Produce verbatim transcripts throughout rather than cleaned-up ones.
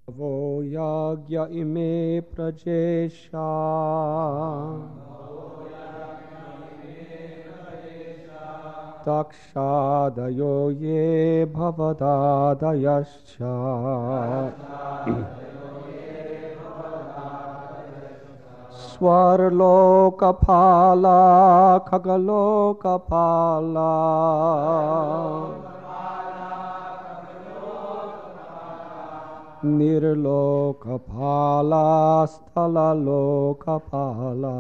Vo yagya ime prajesha Dakshadayo ye bhavadadayascha Swarlokapala Kagalokapala Nirlokapala Stalalokapala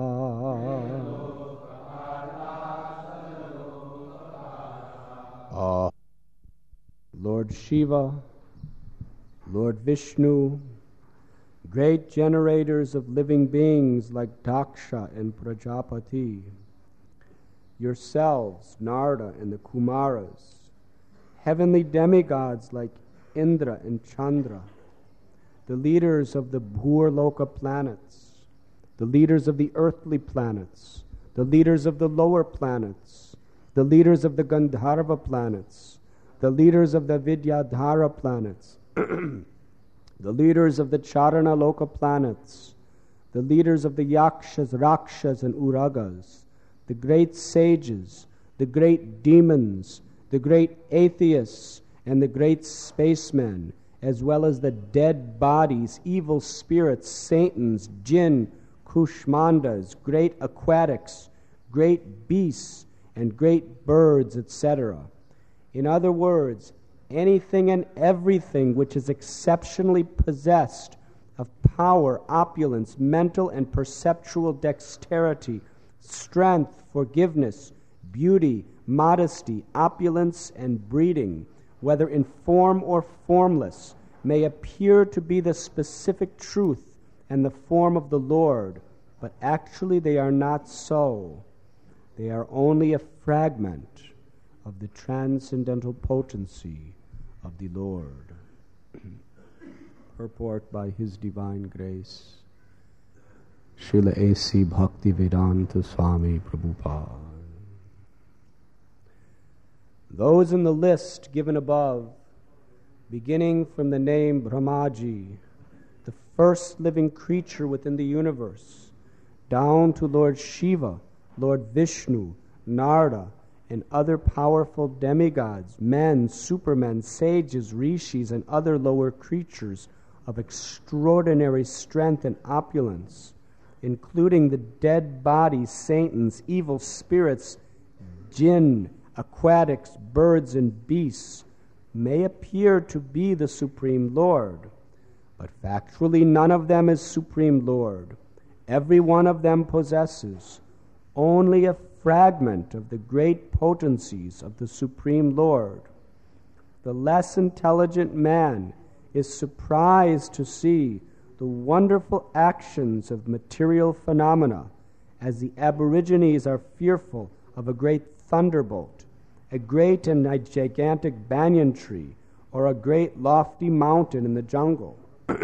uh, Lord Shiva, Lord Vishnu, great generators of living beings like Daksha and Prajapati, yourselves, Narada and the Kumaras, heavenly demigods like Indra and Chandra, the leaders of the Bhurloka planets, the leaders of the earthly planets, the leaders of the lower planets, the leaders of the Gandharva planets, the leaders of the Vidyadhara planets, the leaders of the Charana Loka planets, the leaders of the Yakshas, Rakshas, and Uragas, the great sages, the great demons, the great atheists, and the great spacemen, as well as the dead bodies, evil spirits, Satans, jinn, Kushmandas, great aquatics, great beasts, and great birds, et cetera. In other words, anything and everything which is exceptionally possessed of power, opulence, mental and perceptual dexterity, strength, forgiveness, beauty, modesty, opulence, and breeding, whether in form or formless, may appear to be the specific truth and the form of the Lord, but actually they are not so. They are only a fragment of the transcendental potency of the Lord. Purport by His Divine Grace, Srila A C Bhaktivedanta Swami Prabhupada. Those in the list given above, beginning from the name Brahmaji, the first living creature within the universe, down to Lord Shiva, Lord Vishnu, Narada, and other powerful demigods, men, supermen, sages, rishis, and other lower creatures of extraordinary strength and opulence, including the dead bodies, Satans, evil spirits, jinn, aquatics, birds, and beasts, may appear to be the Supreme Lord, but factually none of them is Supreme Lord. Every one of them possesses only a fragment of the great potencies of the Supreme Lord. The less intelligent man is surprised to see the wonderful actions of material phenomena, as the Aborigines are fearful of a great thunderbolt, a great and a gigantic banyan tree, or a great lofty mountain in the jungle.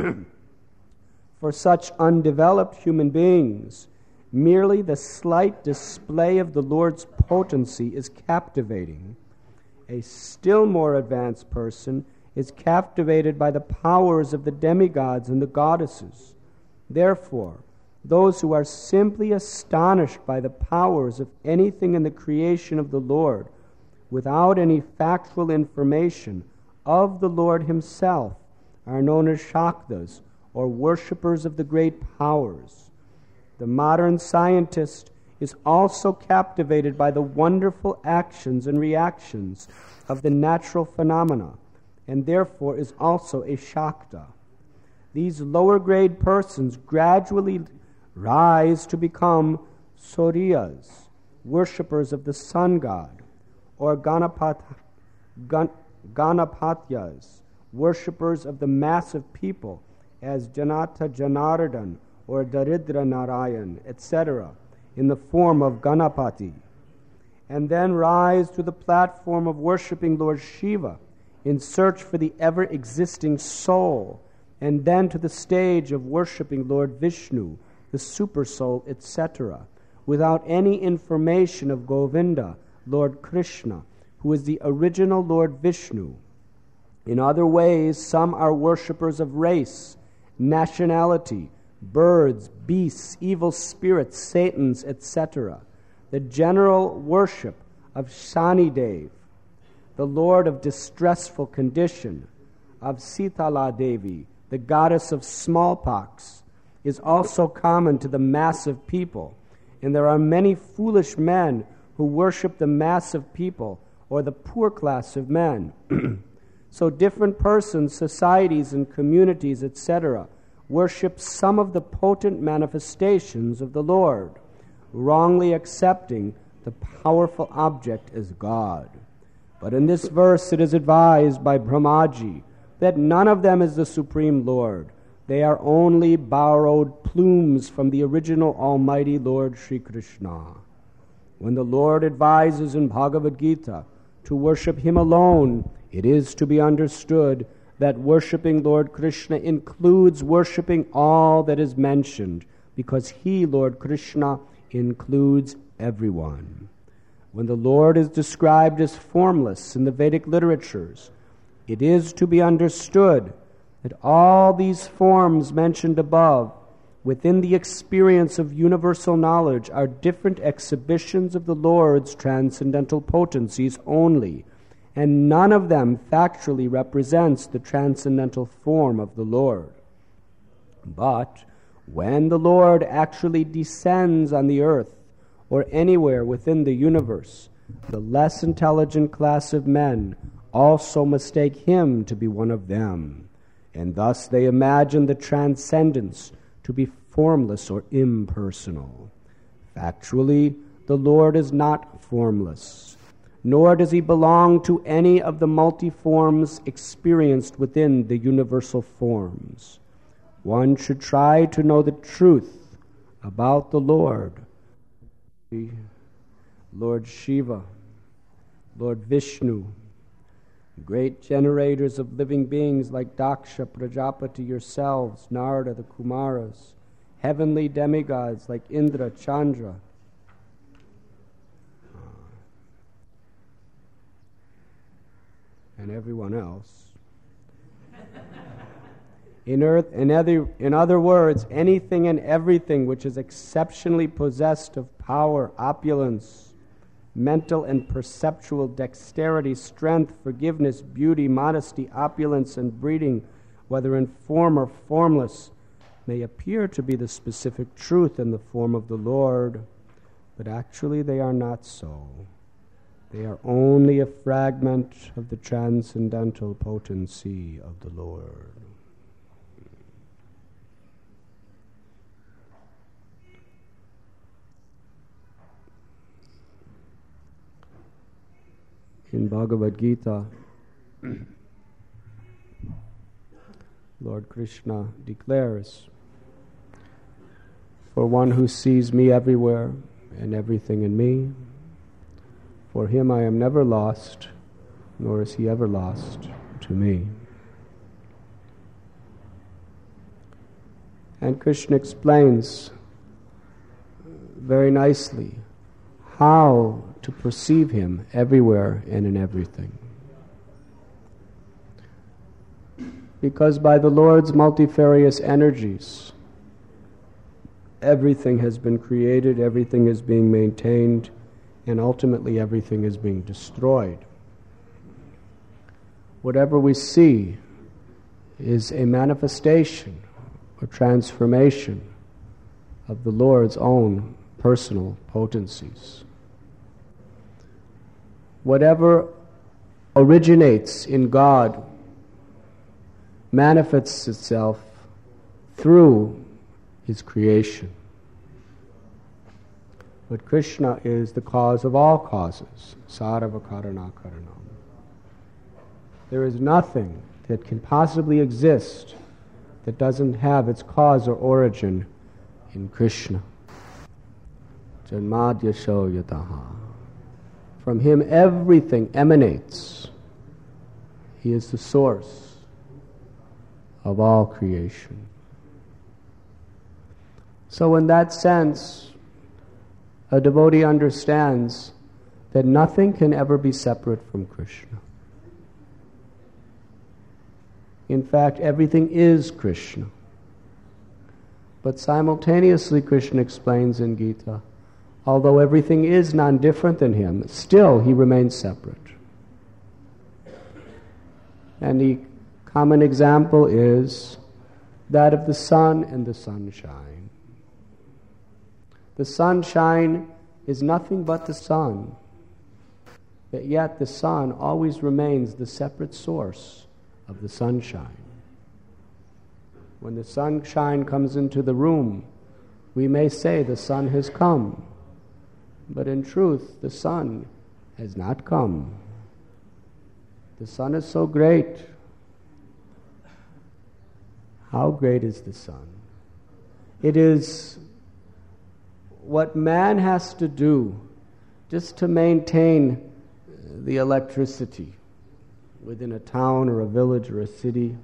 For such undeveloped human beings, merely the slight display of the Lord's potency is captivating. A still more advanced person is captivated by the powers of the demigods and the goddesses. Therefore, those who are simply astonished by the powers of anything in the creation of the Lord, without any factual information of the Lord Himself, are known as Shaktas, or worshippers of the great powers. The modern scientist is also captivated by the wonderful actions and reactions of the natural phenomena, and therefore is also a Shakta. These lower grade persons gradually rise to become Suryas, worshippers of the sun god, or Ganapat, Gan, Ganapatyas, worshippers of the massive people, as Janata Janardhan or Daridra Narayan, et cetera, in the form of Ganapati, and then rise to the platform of worshipping Lord Shiva in search for the ever-existing soul, and then to the stage of worshipping Lord Vishnu, the Supersoul, et cetera, without any information of Govinda, Lord Krishna, who is the original Lord Vishnu. In other ways, some are worshippers of race, nationality, birds, beasts, evil spirits, Satans, et cetera. The general worship of Shanidev, the Lord of distressful condition, of Sitala Devi, the goddess of smallpox, is also common to the mass of people, and there are many foolish men who worship the mass of people or the poor class of men. So different persons, societies, and communities, et cetera, worship some of the potent manifestations of the Lord, wrongly accepting the powerful object as God. But in this verse it is advised by Brahmaji that none of them is the Supreme Lord. They are only borrowed plumes from the original Almighty Lord Sri Krishna. When the Lord advises in Bhagavad Gita to worship Him alone, it is to be understood that worshiping Lord Krishna includes worshiping all that is mentioned, because He, Lord Krishna, includes everyone. When the Lord is described as formless in the Vedic literatures, it is to be understood that all these forms mentioned above, within the experience of universal knowledge, are different exhibitions of the Lord's transcendental potencies only, and none of them factually represents the transcendental form of the Lord. But when the Lord actually descends on the earth or anywhere within the universe, the less intelligent class of men also mistake Him to be one of them, and thus they imagine the transcendence to be formless or impersonal. Factually, the Lord is not formless, nor does He belong to any of the multi-forms experienced within the universal forms. One should try to know the truth about the Lord. Lord Shiva, Lord Vishnu, great generators of living beings like Daksha, Prajapati, yourselves, Narada, the Kumaras, heavenly demigods like Indra, Chandra, and everyone else. In, earth, in, other, in other words, anything and everything which is exceptionally possessed of power, opulence, mental and perceptual dexterity, strength, forgiveness, beauty, modesty, opulence, and breeding, whether in form or formless, may appear to be the specific truth in the form of the Lord, but actually they are not so. They are only a fragment of the transcendental potency of the Lord. In Bhagavad Gita, Lord Krishna declares, "For one who sees me everywhere and everything in me, for him I am never lost, nor is he ever lost to me." And Krishna explains very nicely how to perceive Him everywhere and in everything. Because by the Lord's multifarious energies, everything has been created, everything is being maintained, and ultimately everything is being destroyed. Whatever we see is a manifestation or transformation of the Lord's own personal potencies. Whatever originates in God manifests itself through His creation. But Krishna is the cause of all causes. Sarva karana karanam. There is nothing that can possibly exist that doesn't have its cause or origin in Krishna. Janmadya sho yataha. From Him everything emanates. He is the source of all creation. So in that sense, a devotee understands that nothing can ever be separate from Krishna. In fact, everything is Krishna. But simultaneously, Krishna explains in Gita, although everything is non-different than him, still he remains separate. And the common example is that of the sun and the sunshine. The sunshine is nothing but the sun, but yet the sun always remains the separate source of the sunshine. When the sunshine comes into the room, we may say the sun has come, but in truth, the sun has not come. The sun is so great. How great is the sun? It is what man has to do just to maintain the electricity within a town or a village or a city.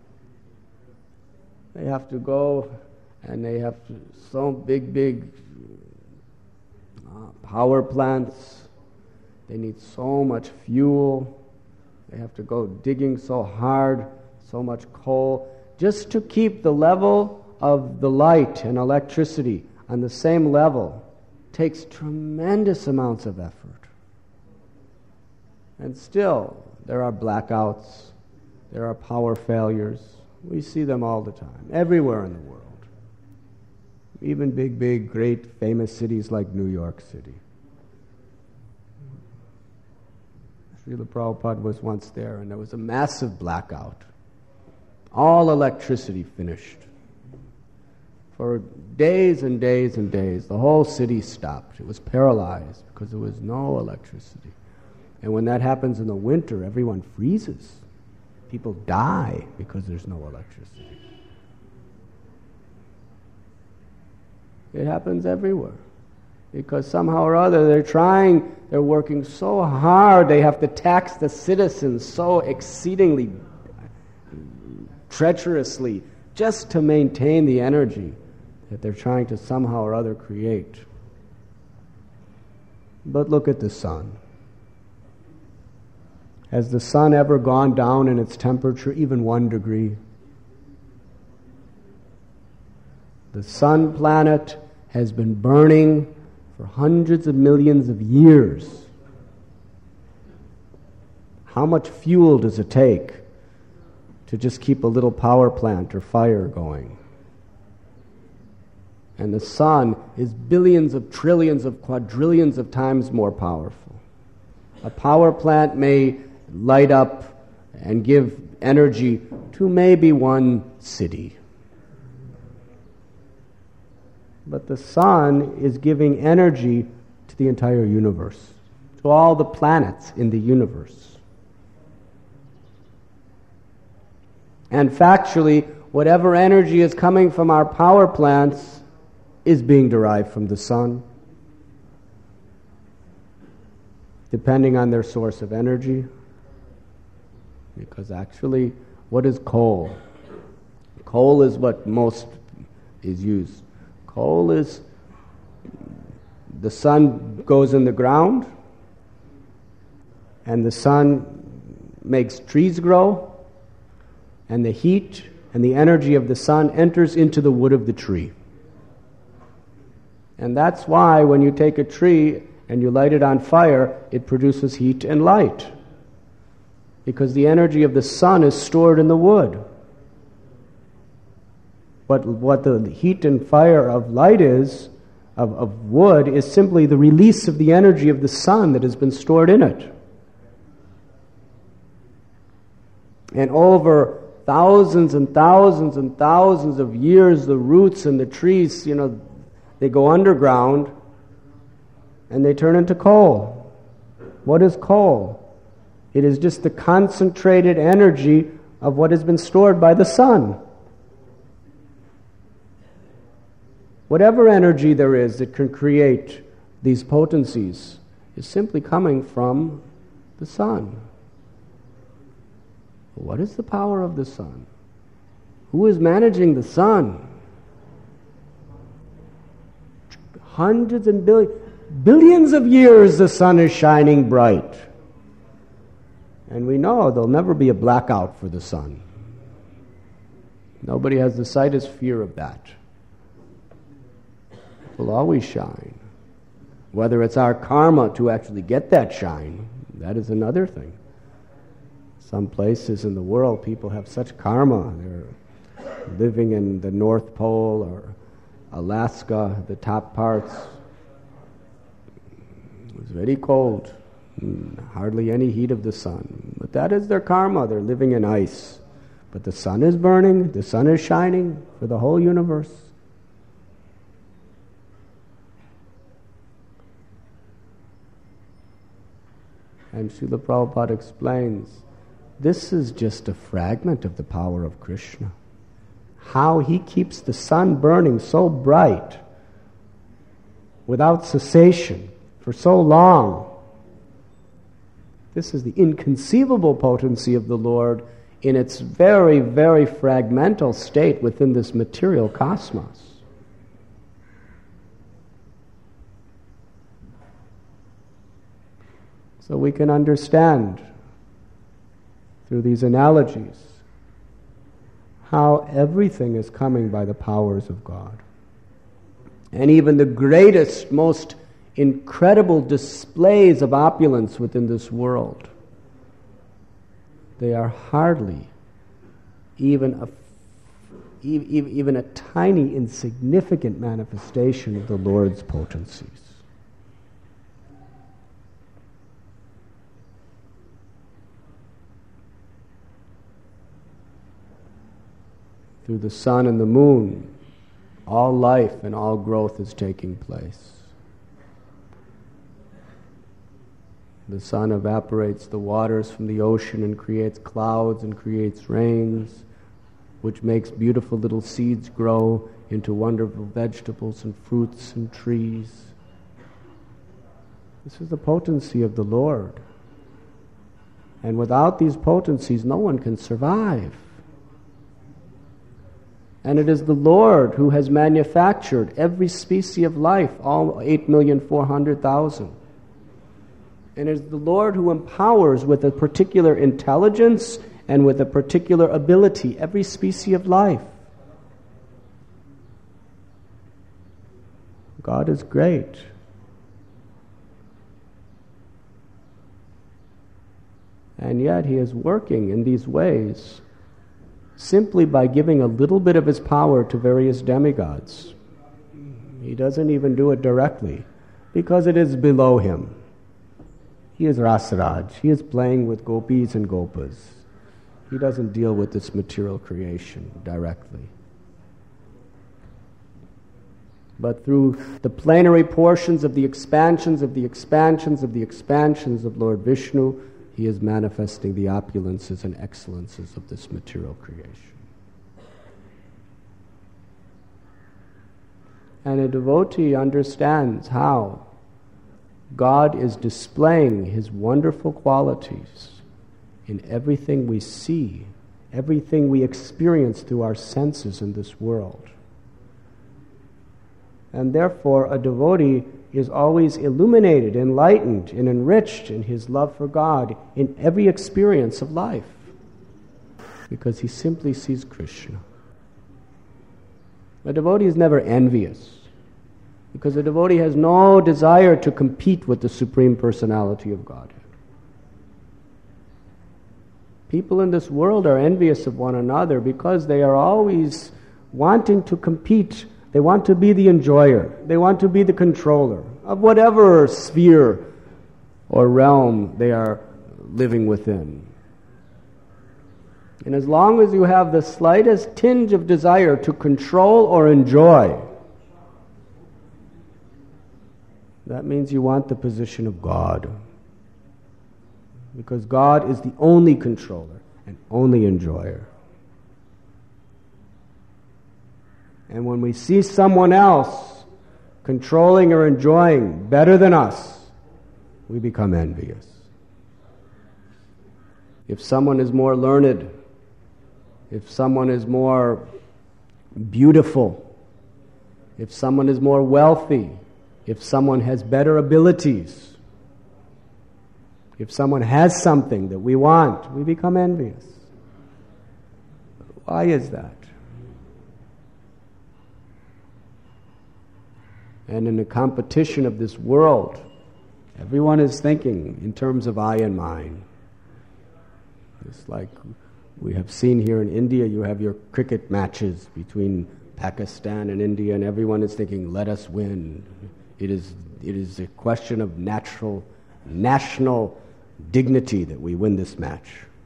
They have to go and they have to, so big, big uh, power plants. They need so much fuel. They have to go digging so hard, so much coal, just to keep the level of the light and electricity on the same level. Takes tremendous amounts of effort. And still, there are blackouts, there are power failures. We see them all the time, everywhere in the world. Even big, big, great, famous cities like New York City. Srila Prabhupada was once there, and there was a massive blackout. All electricity finished. For days and days and days, the whole city stopped. It was paralyzed because there was no electricity. And when that happens in the winter, everyone freezes. People die because there's no electricity. It happens everywhere. Because somehow or other they're trying, they're working so hard, they have to tax the citizens so exceedingly treacherously just to maintain the energy that they're trying to somehow or other create. But look at the sun. Has the sun ever gone down in its temperature even one degree? The sun planet has been burning for hundreds of millions of years. How much fuel does it take to just keep a little power plant or fire going? And the sun is billions of trillions of quadrillions of times more powerful. A power plant may light up and give energy to maybe one city. But the sun is giving energy to the entire universe, to all the planets in the universe. And factually, whatever energy is coming from our power plants is being derived from the sun, depending on their source of energy. Because actually, what is coal? Coal is what most is used. Coal is, the sun goes in the ground, and the sun makes trees grow, and the heat and the energy of the sun enters into the wood of the tree. And that's why when you take a tree and you light it on fire, it produces heat and light. Because the energy of the sun is stored in the wood. But what the heat and fire of light is, of, of wood, is simply the release of the energy of the sun that has been stored in it. And over thousands and thousands and thousands of years, the roots and the trees, you know, they go underground and they turn into coal. What is coal? It is just the concentrated energy of what has been stored by the sun. Whatever energy there is that can create these potencies is simply coming from the sun. What is the power of the sun? Who is managing the sun? Hundreds and billions, billions of years the sun is shining bright. And we know there'll never be a blackout for the sun. Nobody has the slightest fear of that. It will always shine. Whether it's our karma to actually get that shine, that is another thing. Some places in the world, people have such karma. They're living in the North Pole or Alaska, the top parts. It was very cold, hardly any heat of the sun. But that is their karma. They're living in ice. But the sun is burning, the sun is shining for the whole universe. And Srila Prabhupada explains, this is just a fragment of the power of Krishna. How he keeps the sun burning so bright, without cessation, for so long. This is the inconceivable potency of the Lord in its very, very fragmental state within this material cosmos. So we can understand through these analogies how everything is coming by the powers of God. And even the greatest, most incredible displays of opulence within this world, they are hardly even a, even a tiny, insignificant manifestation of the Lord's potencies. Through the sun and the moon, all life and all growth is taking place. The sun evaporates the waters from the ocean and creates clouds and creates rains, which makes beautiful little seeds grow into wonderful vegetables and fruits and trees. This is the potency of the Lord. And without these potencies, no one can survive. And it is the Lord who has manufactured every species of life, all eight million four hundred thousand. And it is the Lord who empowers with a particular intelligence and with a particular ability every species of life. God is great. And yet He is working in these ways simply by giving a little bit of His power to various demigods. He doesn't even do it directly because it is below Him. He is Rasaraj. He is playing with gopis and gopas. He doesn't deal with this material creation directly. But through the plenary portions of the expansions of the expansions of the expansions of Lord Vishnu, He is manifesting the opulences and excellences of this material creation. And a devotee understands how God is displaying His wonderful qualities in everything we see, everything we experience through our senses in this world. And therefore, a devotee is always illuminated, enlightened, and enriched in his love for God in every experience of life, because he simply sees Krishna. A devotee is never envious, because a devotee has no desire to compete with the Supreme Personality of Godhead. People in this world are envious of one another because they are always wanting to compete. They want to be the enjoyer. They want to be the controller of whatever sphere or realm they are living within. And as long as you have the slightest tinge of desire to control or enjoy, that means you want the position of God. Because God is the only controller and only enjoyer. And when we see someone else controlling or enjoying better than us, we become envious. If someone is more learned, if someone is more beautiful, if someone is more wealthy, if someone has better abilities, if someone has something that we want, we become envious. Why is that? And in the competition of this world, everyone is thinking in terms of I and mine. It's like we have seen here in India, you have your cricket matches between Pakistan and India, and everyone is thinking, let us win. It is, it is a question of natural, national dignity that we win this match.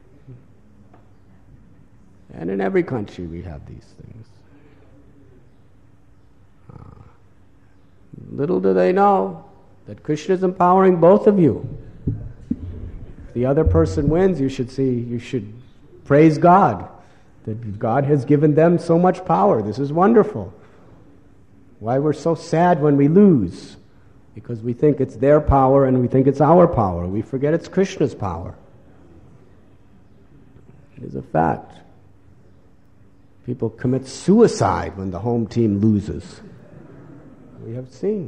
And in every country we have these things. Uh, little do they know that Krishna is empowering both of you. If the other person wins, you should see, you should praise God that God has given them so much power. This is wonderful. Why we're so sad when we lose? Because we think it's their power and we think it's our power. We forget it's Krishna's power. It is a fact. People commit suicide when the home team loses. We have seen.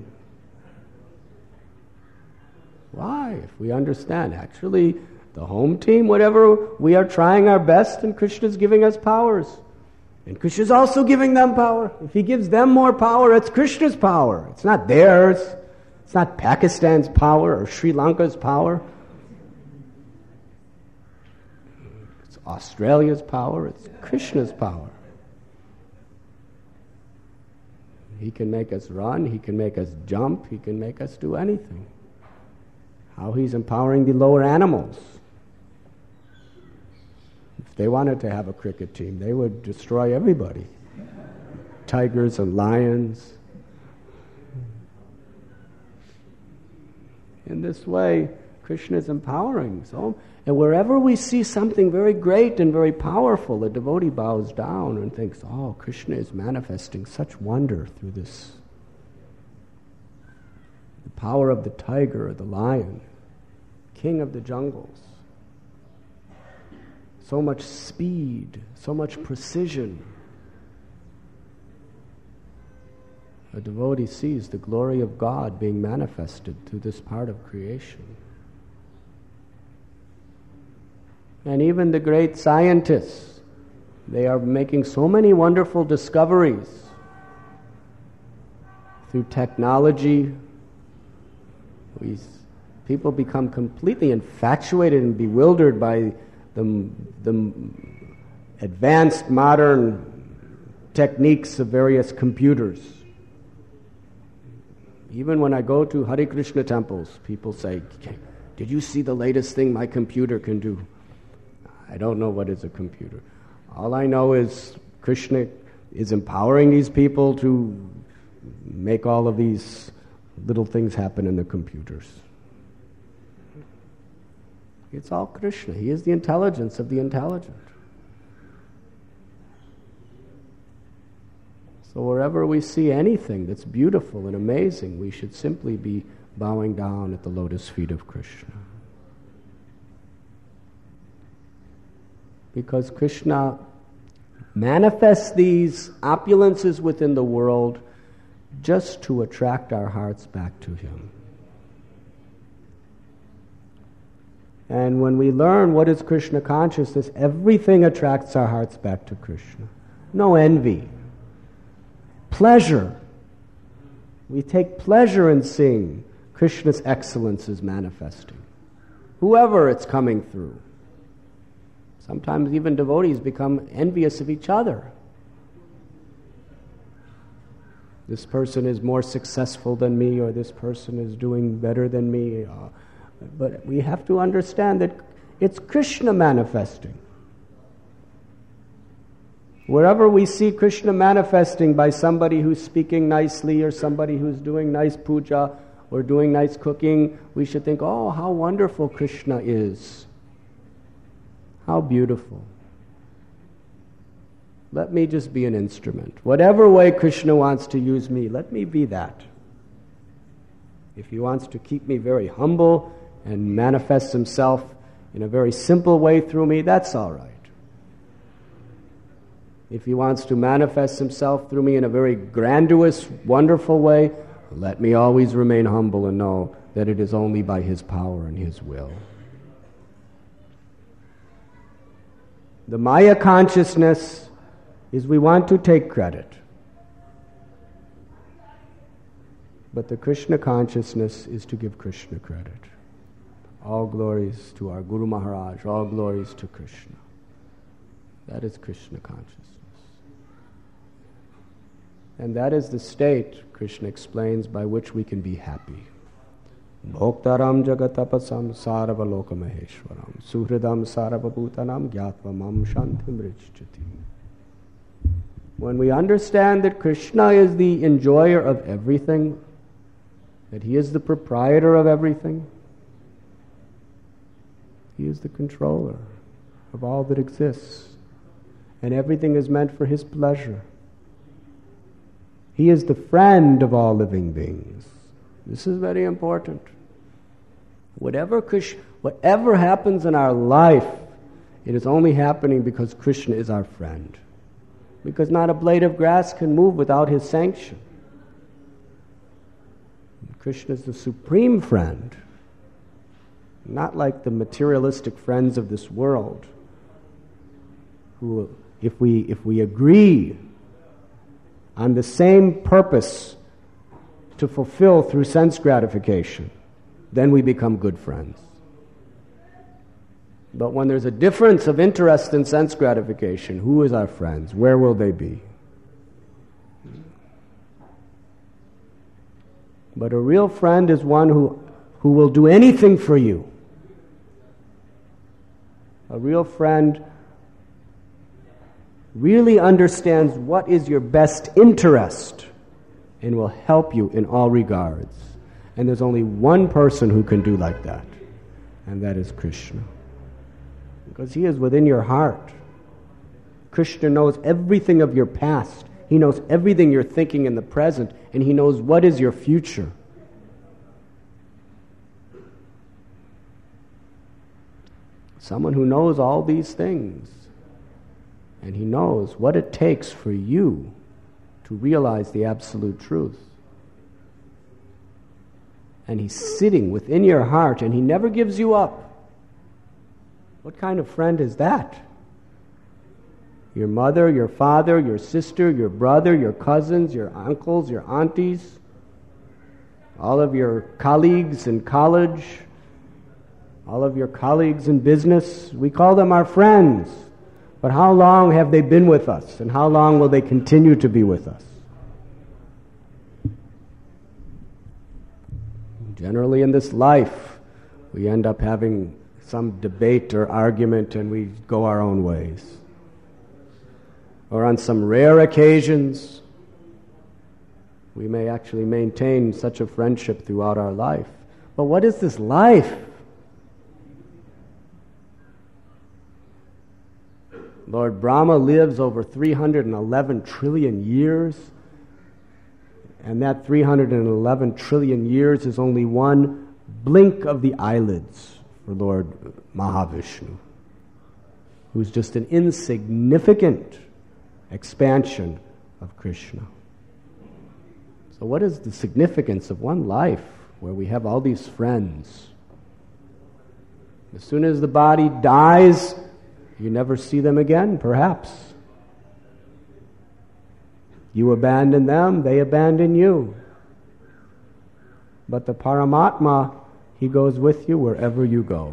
Why? If we understand, actually, the home team, whatever, we are trying our best and Krishna is giving us powers. And Krishna is also giving them power. If he gives them more power, it's Krishna's power. It's not theirs. It's not Pakistan's power or Sri Lanka's power. It's Australia's power. It's Krishna's power. He can make us run. He can make us jump. He can make us do anything. How he's empowering the lower animals. If they wanted to have a cricket team, they would destroy everybody. Tigers and lions. In this way, Krishna is empowering. So, and wherever we see something very great and very powerful, the devotee bows down and thinks, oh, Krishna is manifesting such wonder through this. The power of the tiger or the lion, king of the jungles. So much speed, so much precision. A devotee sees the glory of God being manifested through this part of creation. And even the great scientists, they are making so many wonderful discoveries through technology. We, people become completely infatuated and bewildered by the, the advanced modern techniques of various computers. Even when I go to Hare Krishna temples, people say, did you see the latest thing my computer can do? I don't know what is a computer. All I know is Krishna is empowering these people to make all of these little things happen in the computers. It's all Krishna. He is the intelligence of the intelligent. So wherever we see anything that's beautiful and amazing, we should simply be bowing down at the lotus feet of Krishna. Because Krishna manifests these opulences within the world just to attract our hearts back to Him. And when we learn what is Krishna consciousness, everything attracts our hearts back to Krishna. No envy. Pleasure. We take pleasure in seeing Krishna's excellences manifesting. Whoever it's coming through. Sometimes even devotees become envious of each other. This person is more successful than me, or this person is doing better than me. Uh, but we have to understand that it's Krishna manifesting. Wherever we see Krishna manifesting by somebody who's speaking nicely or somebody who's doing nice puja or doing nice cooking, we should think, oh, how wonderful Krishna is. How beautiful. Let me just be an instrument. Whatever way Krishna wants to use me, let me be that. If he wants to keep me very humble and manifest himself in a very simple way through me, that's all right. If he wants to manifest himself through me in a very grandiose, wonderful way, let me always remain humble and know that it is only by his power and his will. The Maya consciousness is we want to take credit. But the Krishna consciousness is to give Krishna credit. All glories to our Guru Maharaj, all glories to Krishna. That is Krishna consciousness. And that is the state, Krishna explains, by which we can be happy. Bhoktaram jagatapasam saravaloka maheshwaram suhridam saravabhutanam gyatvam shantim richchati. When we understand that Krishna is the enjoyer of everything, that He is the proprietor of everything, He is the controller of all that exists, and everything is meant for His pleasure. He is the friend of all living beings. This is very important. Whatever Krishna, whatever happens in our life, it is only happening because Krishna is our friend. Because not a blade of grass can move without His sanction. Krishna is the supreme friend, not like the materialistic friends of this world, who, if we if we agree on the same purpose to fulfill through sense gratification, then we become good friends. But when there's a difference of interest in sense gratification, who is our friends? Where will they be? But a real friend is one who, who will do anything for you. A real friend really understands what is your best interest and will help you in all regards. And there's only one person who can do like that, and that is Krishna. Because He is within your heart. Krishna knows everything of your past. He knows everything you're thinking in the present, and He knows what is your future. Someone who knows all these things, and He knows what it takes for you to realize the absolute truth. And He's sitting within your heart, and He never gives you up. What kind of friend is that? Your mother, your father, your sister, your brother, your cousins, your uncles, your aunties, all of your colleagues in college, all of your colleagues in business, we call them our friends. But how long have they been with us, and how long will they continue to be with us? Generally in this life, we end up having some debate or argument and we go our own ways. Or on some rare occasions, we may actually maintain such a friendship throughout our life. But what is this life? Lord Brahma lives over three hundred eleven trillion years, and that three hundred eleven trillion years is only one blink of the eyelids for Lord Mahavishnu, who's just an insignificant expansion of Krishna. So what is the significance of one life where we have all these friends? As soon as the body dies, you never see them again, perhaps. You abandon them, they abandon you. But the Paramatma, He goes with you wherever you go.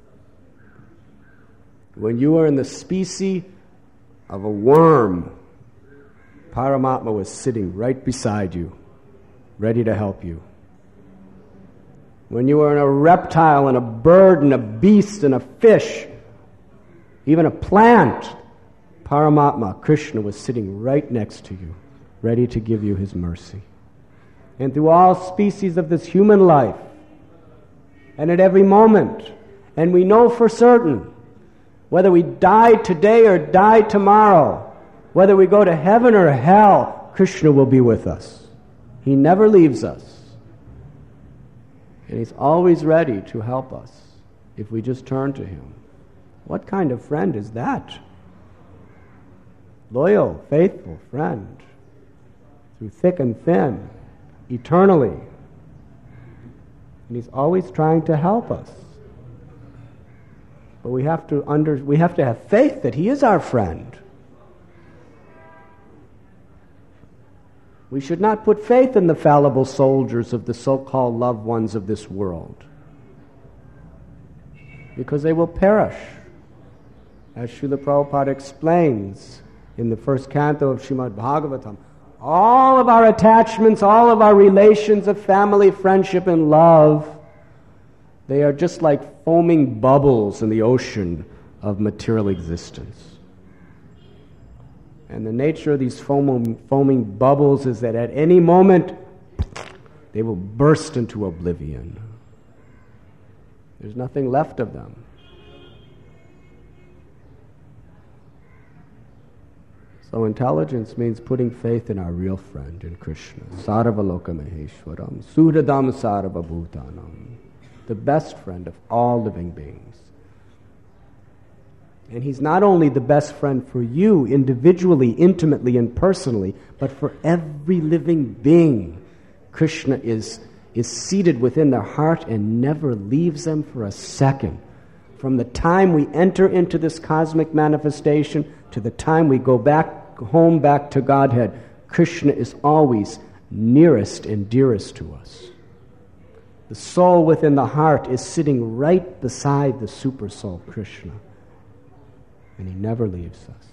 When you are in the species of a worm, Paramatma was sitting right beside you, ready to help you. When you are in a reptile and a bird and a beast and a fish, even a plant, Paramatma, Krishna, was sitting right next to you, ready to give you His mercy. And through all species of this human life, and at every moment, and we know for certain, whether we die today or die tomorrow, whether we go to heaven or hell, Krishna will be with us. He never leaves us. And He's always ready to help us if we just turn to Him. What kind of friend is that? Loyal, faithful friend, through thick and thin, eternally. And He's always trying to help us. But we have to under, we have to have faith that He is our friend. We should not put faith in the fallible soldiers of the so-called loved ones of this world, because they will perish. As Srila Prabhupada explains in the first canto of Srimad Bhagavatam, all of our attachments, all of our relations of family, friendship, and love, they are just like foaming bubbles in the ocean of material existence. And the nature of these foaming, foaming bubbles is that at any moment, they will burst into oblivion. There's nothing left of them. So intelligence means putting faith in our real friend, in Krishna. Sarvaloka Maheshwaram, Suhridam Sarva Bhutanam, the best friend of all living beings. And he's not only the best friend for you individually, intimately, and personally, but for every living being. Krishna is, is seated within their heart and never leaves them for a second. From the time we enter into this cosmic manifestation to the time we go back home, back to Godhead, Krishna is always nearest and dearest to us. The soul within the heart is sitting right beside the super soul, Krishna. And he never leaves us.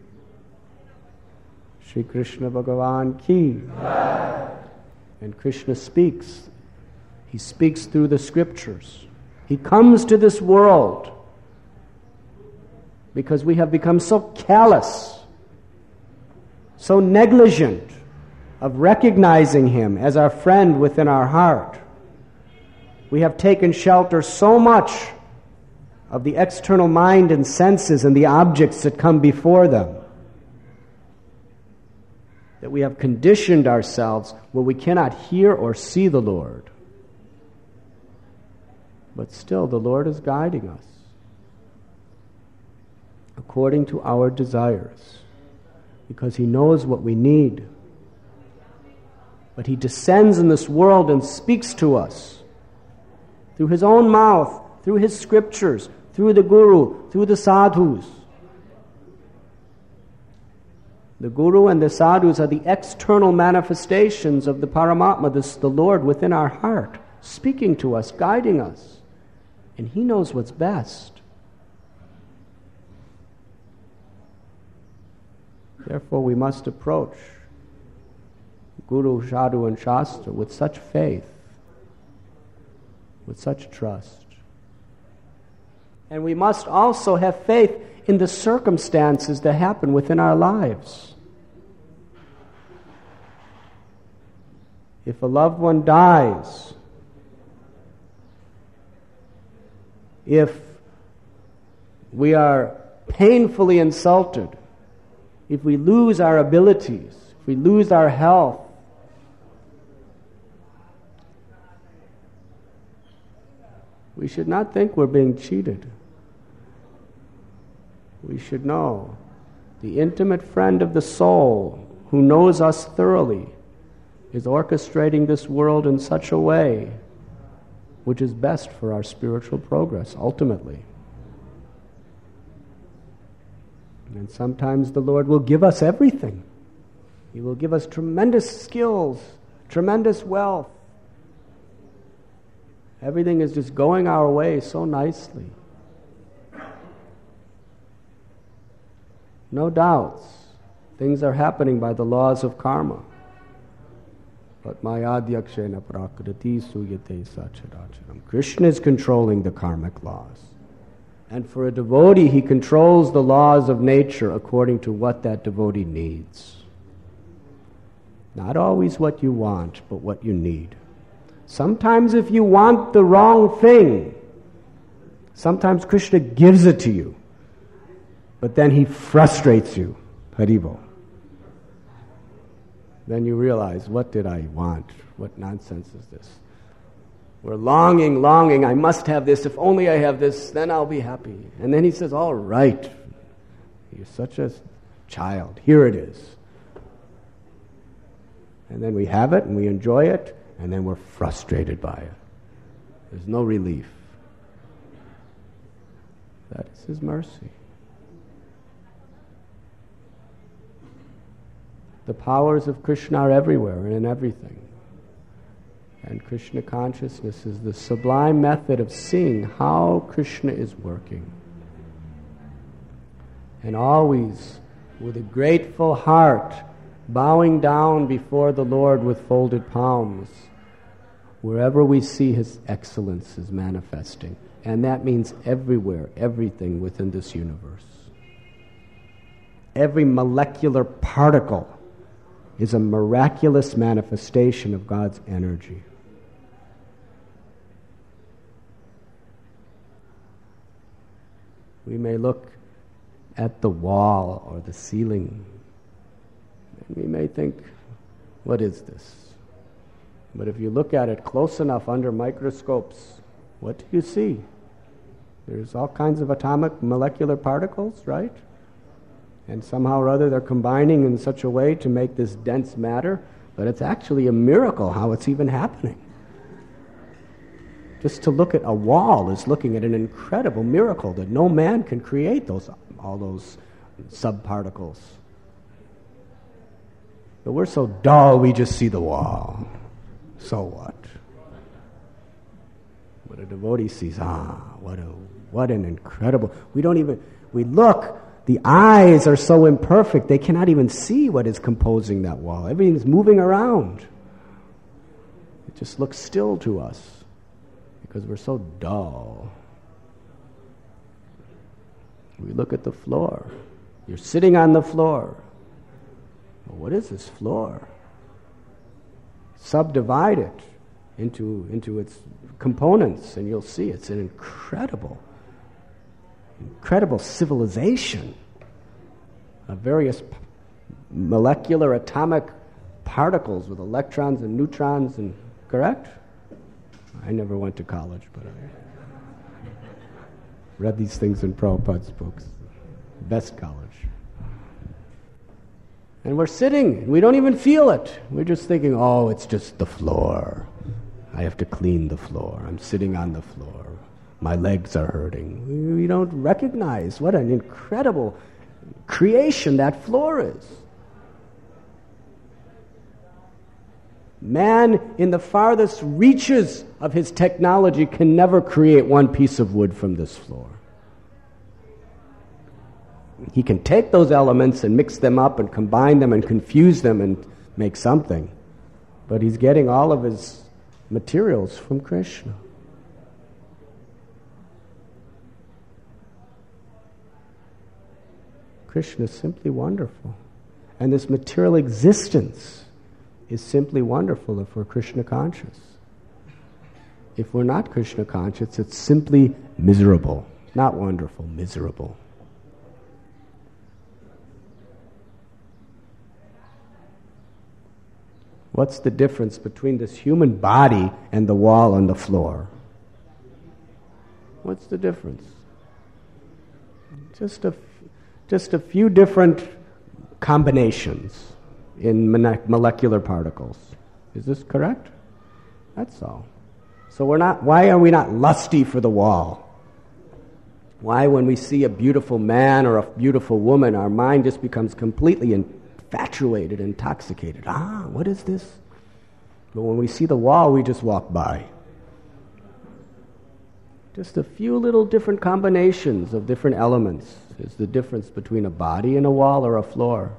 Shri Krishna Bhagavan ki. And Krishna speaks. He speaks through the scriptures. He comes to this world because we have become so callous, so negligent of recognizing him as our friend within our heart. We have taken shelter so much of the external mind and senses and the objects that come before them, that we have conditioned ourselves where we cannot hear or see the Lord. But still, the Lord is guiding us according to our desires, because he knows what we need. But he descends in this world and speaks to us through his own mouth, through his scriptures, through the Guru, through the sadhus. The Guru and the sadhus are the external manifestations of the Paramatma, this, the Lord within our heart, speaking to us, guiding us. And he knows what's best. Therefore, we must approach Guru, Sadhu, and Shastra with such faith, with such trust. And we must also have faith in the circumstances that happen within our lives. If a loved one dies, if we are painfully insulted, if we lose our abilities, if we lose our health, we should not think we're being cheated. We should know the intimate friend of the soul who knows us thoroughly is orchestrating this world in such a way which is best for our spiritual progress, ultimately. And sometimes the Lord will give us everything. He will give us tremendous skills, tremendous wealth. Everything is just going our way so nicely. No doubts, things are happening by the laws of karma. But mayadhyakshena prakriti suyate sacharacharam. Krishna is controlling the karmic laws. And for a devotee, he controls the laws of nature according to what that devotee needs. Not always what you want, but what you need. Sometimes if you want the wrong thing, sometimes Krishna gives it to you, but then he frustrates you. Haribo. Then you realize, what did I want? What nonsense is this? We're longing, longing, I must have this. If only I have this, then I'll be happy. And then he says, all right, you're such a child. Here it is. And then we have it and we enjoy it, and then we're frustrated by it. There's no relief. That is his mercy. The powers of Krishna are everywhere and in everything. And Krishna consciousness is the sublime method of seeing how Krishna is working. And always, with a grateful heart, bowing down before the Lord with folded palms, wherever we see His excellence is manifesting. And that means everywhere, everything within this universe. Every molecular particle is a miraculous manifestation of God's energy. We may look at the wall or the ceiling, and we may think, what is this? But if you look at it close enough under microscopes, what do you see? There's all kinds of atomic molecular particles, right? And somehow or other they're combining in such a way to make this dense matter, but it's actually a miracle how it's even happening. Just to look at a wall is looking at an incredible miracle that no man can create those all those subparticles. But we're so dull, we just see the wall. So what? But a devotee sees, ah, what a what an incredible. We don't even we look. The eyes are so imperfect, they cannot even see what is composing that wall. Everything's moving around. It just looks still to us because we're so dull. We look at the floor. You're sitting on the floor. Well, what is this floor? Subdivide it into, into its components, and you'll see it's an incredible incredible civilization of various p- molecular atomic particles with electrons and neutrons, and correct? I never went to college, but I read these things in Prabhupada's books. Best college. And we're sitting, we don't even feel it. We're just thinking, oh, it's just the floor. I have to clean the floor. I'm sitting on the floor. My legs are hurting. We don't recognize what an incredible creation that floor is. Man, in the farthest reaches of his technology, can never create one piece of wood from this floor. He can take those elements and mix them up and combine them and confuse them and make something. But he's getting all of his materials from Krishna. Krishna is simply wonderful. And this material existence is simply wonderful if we're Krishna conscious. If we're not Krishna conscious, it's simply miserable. Not wonderful, miserable. What's the difference between this human body and the wall and the floor? What's the difference? Just a Just a few different combinations in molecular particles. Is this correct? That's all. So we're not. Why are we not lusty for the wall? Why, when we see a beautiful man or a beautiful woman, our mind just becomes completely infatuated, intoxicated? Ah, what is this? But when we see the wall, we just walk by. Just a few little different combinations of different elements is the difference between a body and a wall or a floor.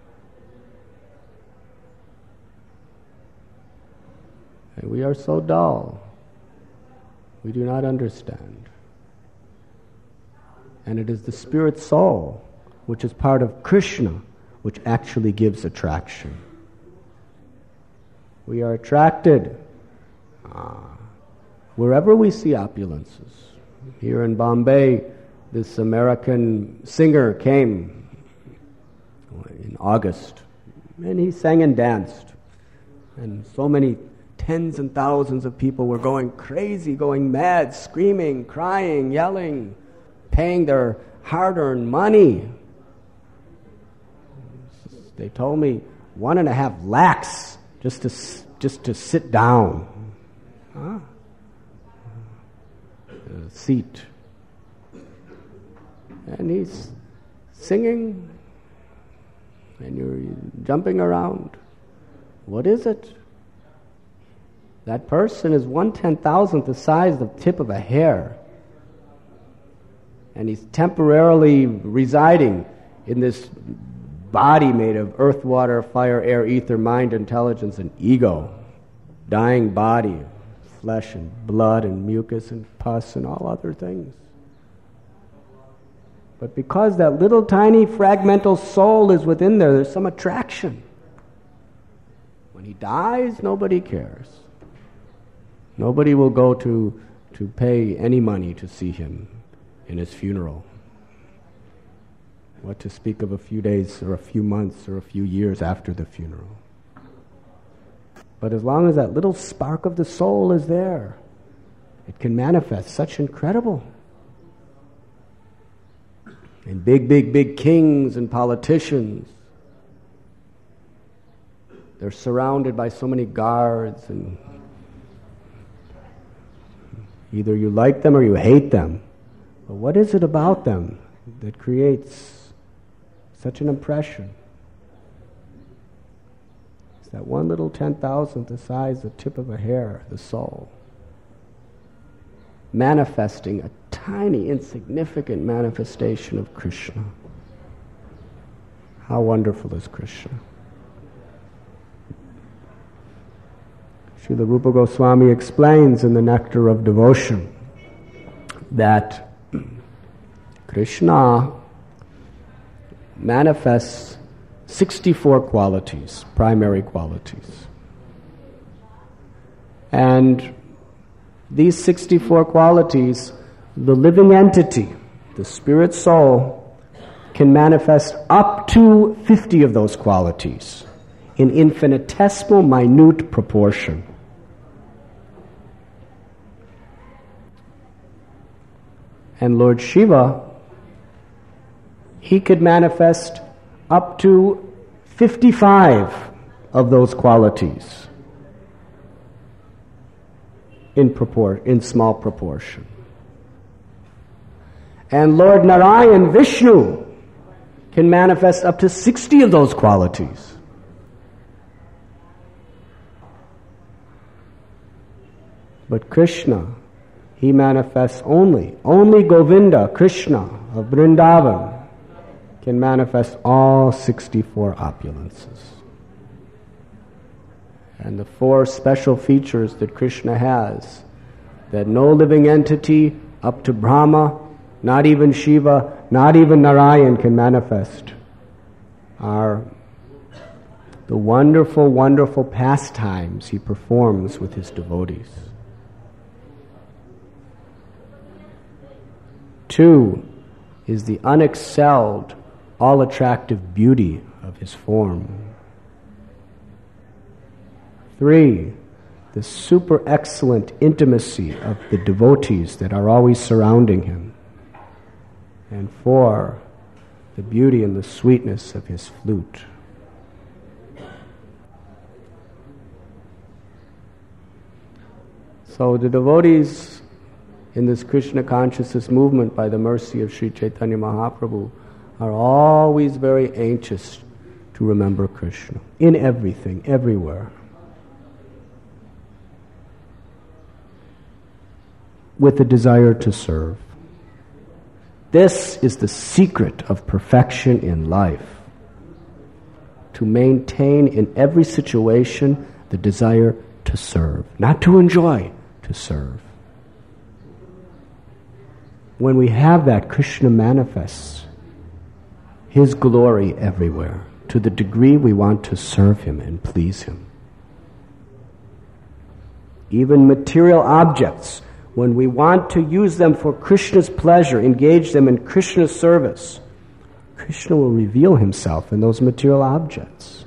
And we are so dull. We do not understand. And it is the spirit soul, which is part of Krishna, which actually gives attraction. We are attracted ah, wherever we see opulences. Here in Bombay, this American singer came in August, and he sang and danced. And so many tens and thousands of people were going crazy, going mad, screaming, crying, yelling, paying their hard-earned money. They told me one and a half lakhs just to just to sit down. Huh? A seat. And he's singing and you're jumping around. What is it? That person is one ten thousandth the size of the tip of a hair. And he's temporarily residing in this body made of earth, water, fire, air, ether, mind, intelligence, and ego. Dying body, flesh and blood and mucus and pus and all other things. But because that little tiny fragmental soul is within there, there's some attraction. When he dies, nobody cares. Nobody will go to, to pay any money to see him in his funeral. What to speak of a few days or a few months or a few years after the funeral. But as long as that little spark of the soul is there, it can manifest such incredible. And big, big, big kings and politicians, they're surrounded by so many guards, and either you like them or you hate them. But what is it about them that creates such an impression? It's that one little ten thousandth the size, the tip of a hair, the soul, manifesting a tiny, insignificant manifestation of Krishna. How wonderful is Krishna? Srila Rupa Goswami explains in the Nectar of Devotion that Krishna manifests sixty-four qualities, primary qualities. And these sixty-four qualities, the living entity, the spirit soul, can manifest up to fifty of those qualities in infinitesimal, minute proportion. And Lord Shiva, he could manifest up to fifty-five of those qualities in propor- in small proportion. And Lord Narayan, Vishnu, can manifest up to sixty of those qualities. But Krishna, he manifests only, only Govinda, Krishna of Vrindavan, can manifest all sixty-four opulences. And the four special features that Krishna has, that no living entity up to Brahma, not even Shiva, not even Narayan can manifest, are the wonderful, wonderful pastimes he performs with his devotees. Two is the unexcelled, all-attractive beauty of his form. Three, the super excellent intimacy of the devotees that are always surrounding him. And four, the beauty and the sweetness of his flute. So the devotees in this Krishna consciousness movement, by the mercy of Sri Chaitanya Mahaprabhu, are always very anxious to remember Krishna in everything, everywhere, with a desire to serve. This is the secret of perfection in life, to maintain in every situation the desire to serve, not to enjoy, to serve. When we have that, Krishna manifests his glory everywhere, to the degree we want to serve him and please him. Even material objects, when we want to use them for Krishna's pleasure, engage them in Krishna's service, Krishna will reveal himself in those material objects.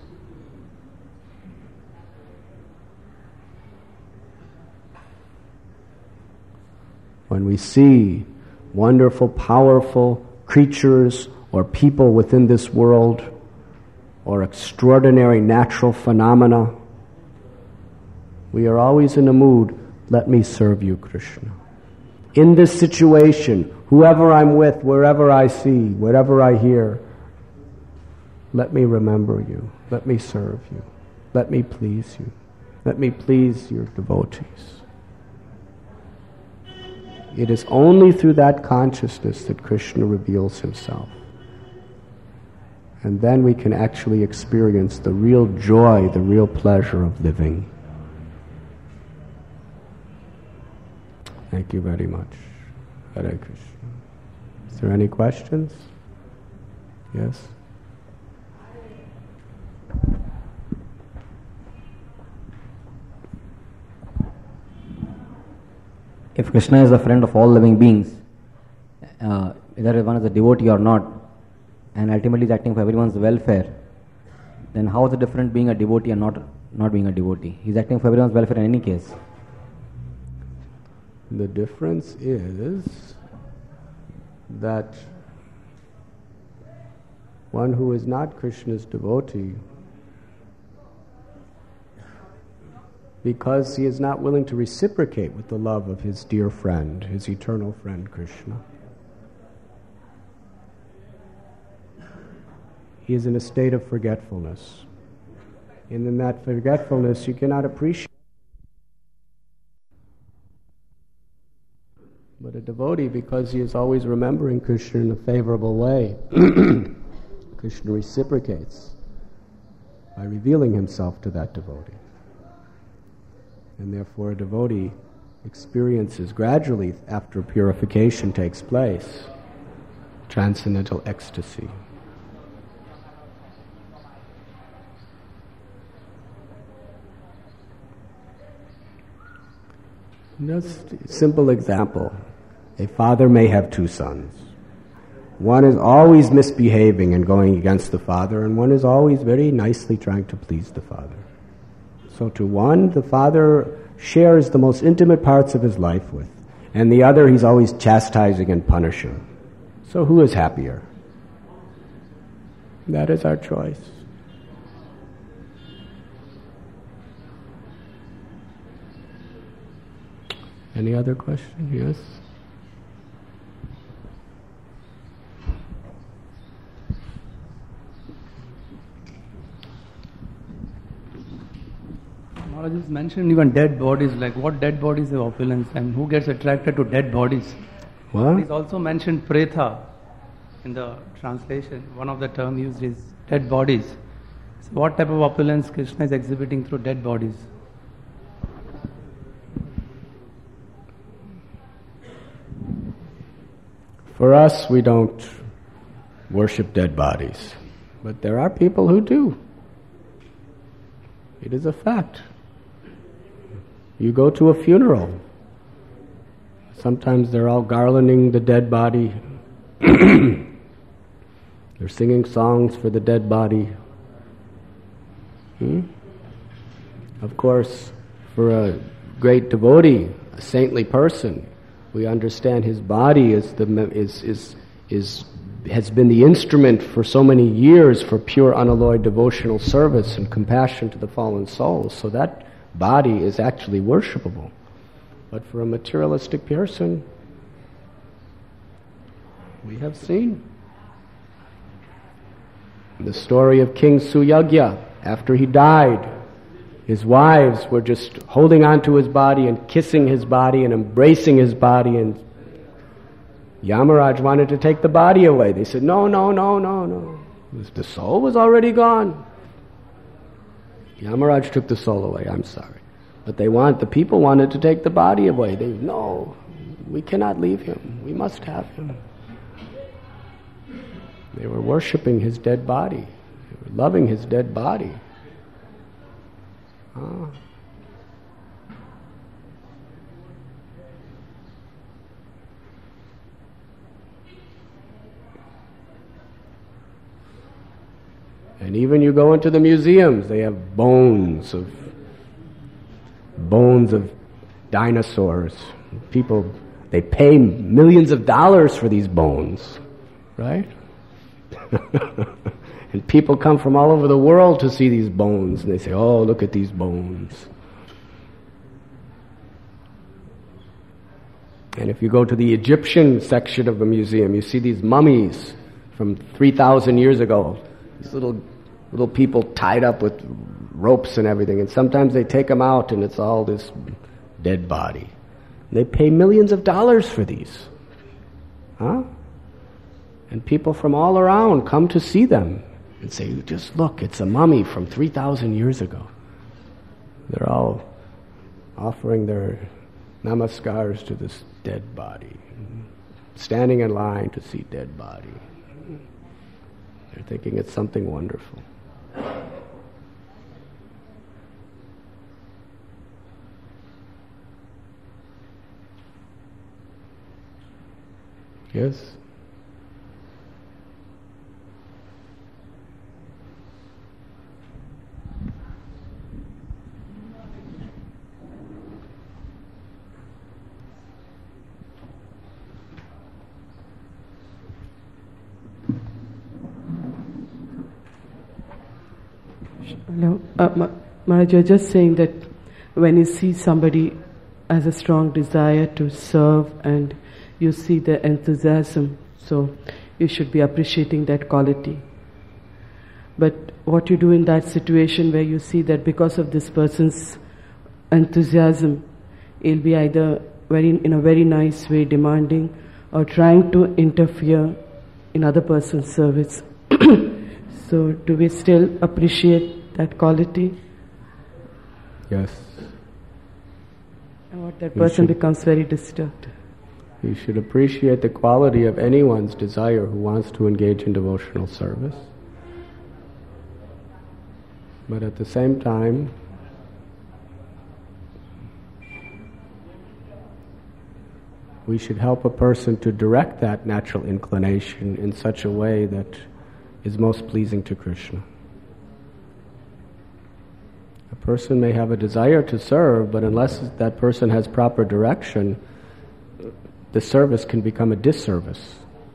When we see wonderful, powerful creatures or people within this world, or extraordinary natural phenomena, we are always in a mood, let me serve you, Krishna. In this situation, whoever I'm with, wherever I see, whatever I hear, Let me remember you. Let me serve you. Let me please you. Let me please your devotees. It is only through that consciousness that Krishna reveals himself. And then we can actually experience the real joy, the real pleasure of living. Thank you very much. Hare Krishna. Is there any questions? Yes? If Krishna is a friend of all living beings, uh, whether one is a devotee or not, and ultimately is acting for everyone's welfare, then how is it different being a devotee and not not being a devotee? He's acting for everyone's welfare in any case. The difference is that one who is not Krishna's devotee, because he is not willing to reciprocate with the love of his dear friend, his eternal friend Krishna, he is in a state of forgetfulness. And in that forgetfulness, you cannot appreciate. But a devotee, because he is always remembering Krishna in a favorable way, Krishna reciprocates by revealing himself to that devotee. And therefore a devotee experiences gradually, after purification takes place, transcendental ecstasy. Just a simple example. A father may have two sons. One is always misbehaving and going against the father, and one is always very nicely trying to please the father. So to one, the father shares the most intimate parts of his life with, and the other he's always chastising and punishing. So who is happier? That is our choice. Any other question? Yes? Maharaj has mentioned even dead bodies, like what dead bodies have opulence and who gets attracted to dead bodies. What? He's also mentioned Pretha in the translation. One of the terms used is dead bodies. So what type of opulence Krishna is exhibiting through dead bodies? For us, we don't worship dead bodies, but there are people who do. It is a fact. You go to a funeral. Sometimes they're all garlanding the dead body. They're singing songs for the dead body. Hmm? Of course, for a great devotee, a saintly person, we understand his body is the is is is has been the instrument for so many years for pure unalloyed devotional service and compassion to the fallen souls. So that body is actually worshipable. But for a materialistic person, we have seen the story of King Suyagya. After he died, his wives were just holding on to his body and kissing his body and embracing his body, and Yamaraj wanted to take the body away. They said, no, no, no, no, no. The soul was already gone. Yamaraj took the soul away, I'm sorry. But they want, the people wanted to take the body away. They, no, we cannot leave him. We must have him. They were worshipping his dead body. They were loving his dead body. Ah. And even you go into the museums, they have bones of bones of dinosaurs. People, they pay millions of dollars for these bones, right? And people come from all over the world to see these bones, and they say, oh, look at these bones. And if you go to the Egyptian section of the museum, you see these mummies from three thousand years ago. These little little people tied up with ropes and everything, and sometimes they take them out and it's all this dead body. And they pay millions of dollars for these. Huh? And people from all around come to see them and say, just look, it's a mummy from three thousand years ago. They're all offering their namaskars to this dead body, standing in line to see dead body. They're thinking it's something wonderful. Yes? Hello. Uh, Ma- Maharaj, you're just saying that when you see somebody has a strong desire to serve and you see the enthusiasm, so you should be appreciating that quality. But what you do in that situation where you see that because of this person's enthusiasm, he'll be either very in a very nice way demanding or trying to interfere in other person's service. So do we still appreciate that quality? Yes. And what that person should. becomes very disturbed. You should appreciate the quality of anyone's desire who wants to engage in devotional service. But at the same time, we should help a person to direct that natural inclination in such a way that is most pleasing to Krishna. A person may have a desire to serve, but unless that person has proper direction, the service can become a disservice.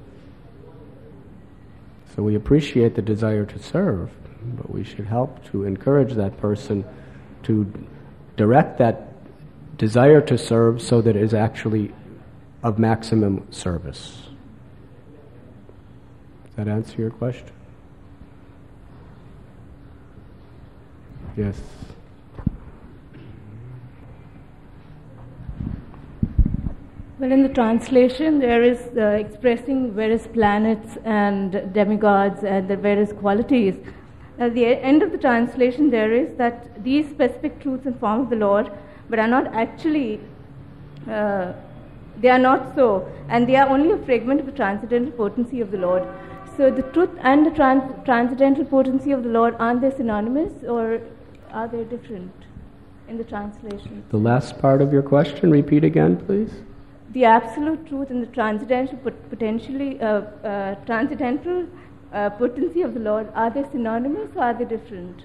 So we appreciate the desire to serve, but we should help to encourage that person to direct that desire to serve so that it is actually of maximum service. Does that answer your question? Yes. Well, in the translation, there is uh, expressing various planets and demigods and the various qualities. At the end of the translation, there is that these specific truths and form of the Lord, but are not actually, uh, they are not so, and they are only a fragment of the transcendental potency of the Lord. So the truth and the trans- transcendental potency of the Lord, aren't they synonymous, or are they different in the translation? The last part of your question, repeat again, please. The absolute truth and the transcendental, pot- potentially uh, uh, transcendental uh, potency of the Lord, are they synonymous or are they different?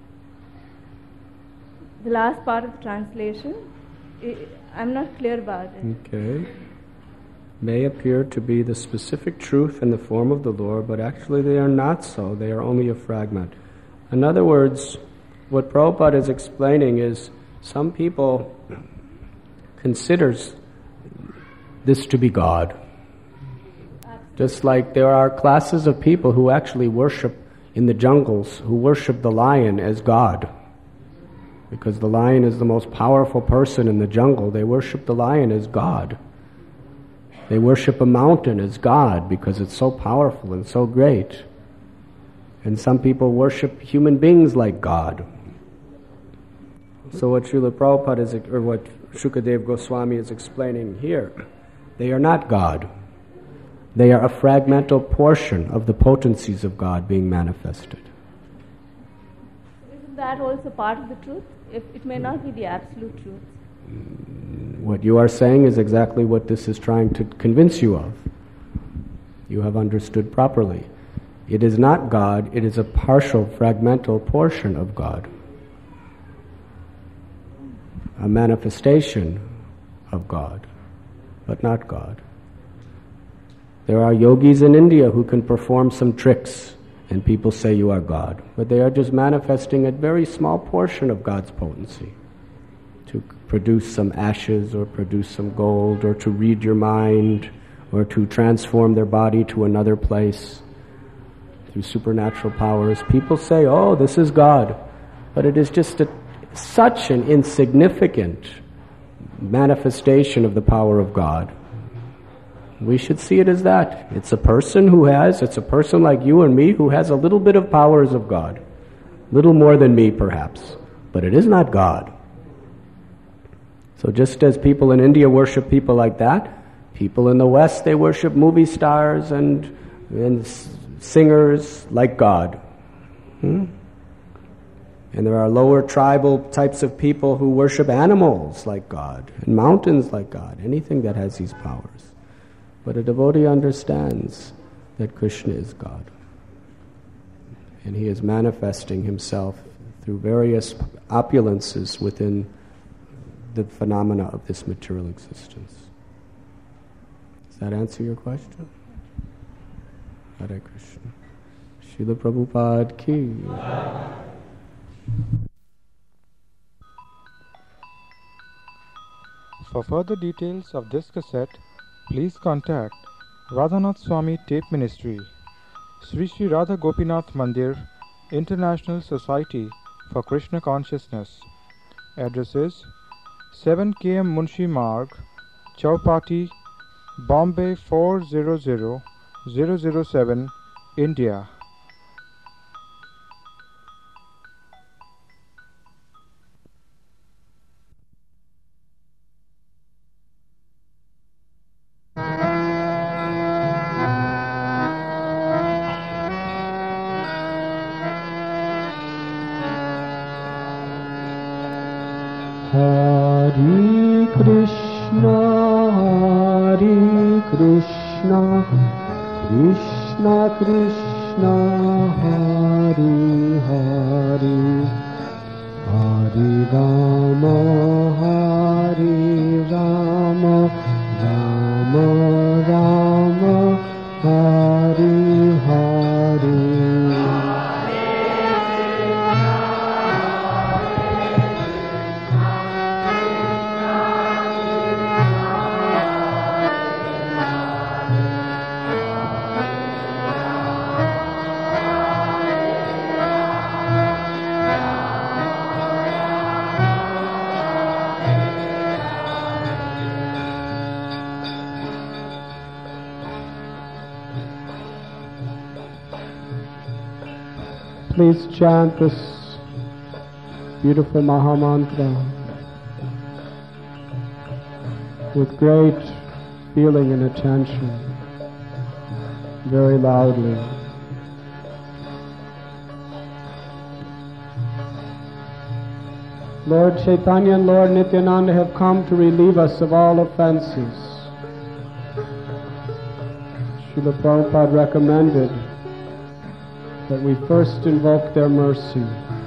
The last part of the translation, I, I'm not clear about it. Okay. May appear to be the specific truth in the form of the Lord, but actually they are not so. They are only a fragment. In other words, what Prabhupada is explaining is some people considers this to be God. Just like there are classes of people who actually worship in the jungles, who worship the lion as God. Because the lion is the most powerful person in the jungle, they worship the lion as God. They worship a mountain as God because it's so powerful and so great. And some people worship human beings like God. So what Srila Prabhupada is, or what Shukadev Goswami is explaining here, they are not God. They are a fragmental portion of the potencies of God being manifested. Isn't that also part of the truth? If it may not be the absolute truth. What you are saying is exactly what this is trying to convince you of. You have understood properly. It is not God, it is a partial, fragmental portion of God. A manifestation of God, but not God. There are yogis in India who can perform some tricks, and people say you are God. But they are just manifesting a very small portion of God's potency. To produce some ashes, or produce some gold, or to read your mind, or to transform their body to another place through supernatural powers. People say, oh, this is God. But it is just a, such an insignificant manifestation of the power of God. We should see it as that. It's a person who has, it's a person like you and me who has a little bit of powers of God. Little more than me, perhaps. But it is not God. So just as people in India worship people like that, people in the West, they worship movie stars and, and singers like God. Hmm? And there are lower tribal types of people who worship animals like God, and mountains like God, anything that has these powers. But a devotee understands that Krishna is God. And he is manifesting himself through various opulences within the phenomena of this material existence. Does that answer your question? Hare Krishna. Srila Prabhupada ki. For further details of this cassette, please contact Radhanath Swami Tape Ministry, Sri Sri Radha Gopinath Mandir, International Society for Krishna Consciousness. Address is seven K M Munshi Marg, Chowpatty, Bombay four zero zero zero zero seven, India. Hare Krishna, Hare Krishna, Krishna Krishna, Hare Hare, Hare Rama, Hare Rama, Rama Rama, Hare Hare. Please chant this beautiful Maha Mantra with great feeling and attention, very loudly. Lord Chaitanya and Lord Nityananda have come to relieve us of all offenses. Srila Prabhupada recommended that we first invoke their mercy.